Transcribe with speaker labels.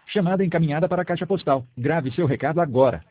Speaker 1: Chamada encaminhada para a caixa postal. Grave seu recado agora.